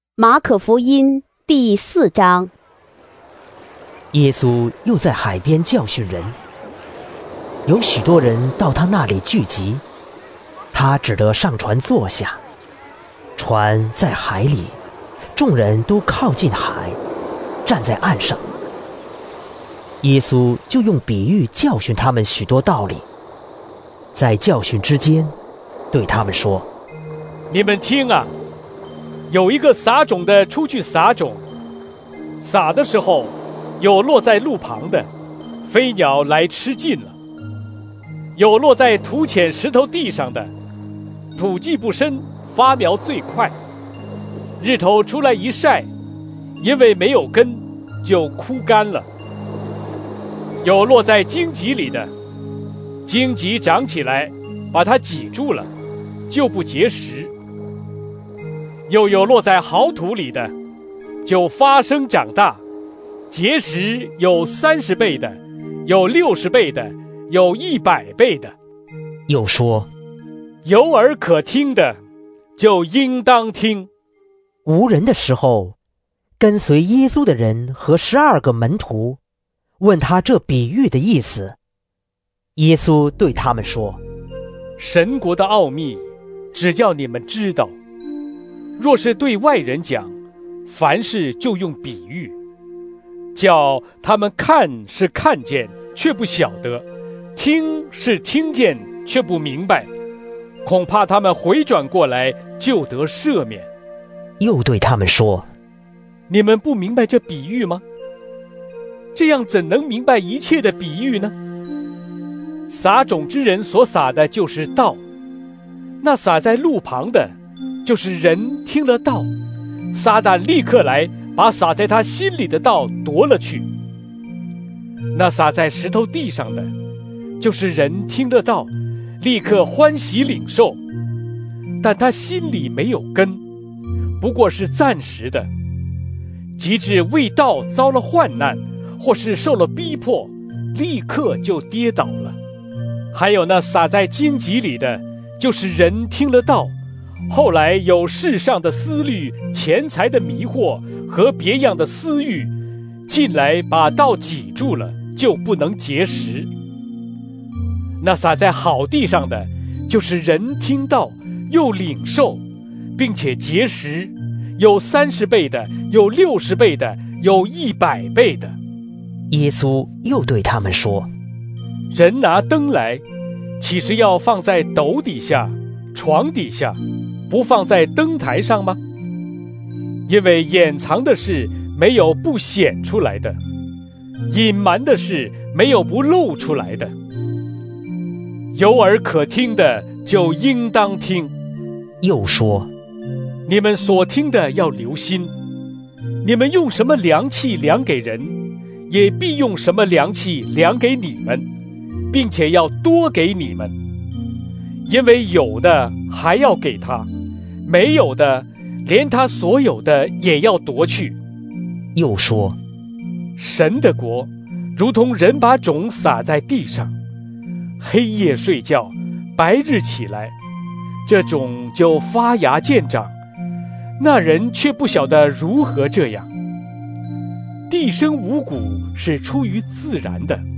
马可福音第4章。 耶稣又在海边教训人，有许多人到他那里聚集，他只得上船坐下。船在海里，众人都靠近海，站在岸上。耶稣就用比喻教训他们许多道理，在教训之间，对他们说： 你们听啊，有一个撒种的出去撒种，撒的时候，有落在路旁的，飞鸟来吃尽了；有落在土浅石头地上的，土既不深，发苗最快，日头出来一晒，因为没有根，就枯干了；有落在荆棘里的，荆棘长起来，把它挤住了，就不结实；又有落在好土里的，就发生长大，结实有30倍的，有60倍的，有100倍的。 又说： 有耳可听的，就应当听。 无人的时候，跟随耶稣的人和12个门徒问他这比喻的意思。耶稣对他们说： 神国的奥秘，只叫你们知道。若是对外人讲，凡事就用比喻，叫他们看是看见，却不晓得；听是听见，却不明白。恐怕他们回转过来，就得赦免。 又对他们说： 你们不明白这比喻吗？这样怎能明白一切的比喻呢？撒种之人所撒的就是道，那撒在路旁的，就是人听了道，撒旦立刻来，把撒在他心里的道夺了去。那撒在石头地上的，就是人听了道，立刻欢喜领受，但他心里没有根，不过是暂时的。及至为道遭了患难，或是受了逼迫，立刻就跌倒了。还有那撒在荆棘里的，就是人听了道，后来有世上的思虑、钱财的迷惑和别样的私欲，进来把道挤住了，就不能结实。那撒在好地上的，就是人听道，又领受，并且结实，有30倍的，有60倍的，有100倍的。 耶稣又对他们说： 人拿灯来，岂是要放在斗底下、床底下，不放在灯台上吗？因为掩藏的事没有不显出来的，隐瞒的事没有不露出来的。有耳可听的，就应当听。 又说： 你们所听的要留心，你们用什么量器量给人，也必用什么量器量给你们，并且要多给你们。因为有的还要给他，没有的连他所有的也要夺去。 又说： 神的国如同人把种撒在地上，黑夜睡觉，白日起来，这种就发芽见长，那人却不晓得如何这样。地生五谷是出于自然的，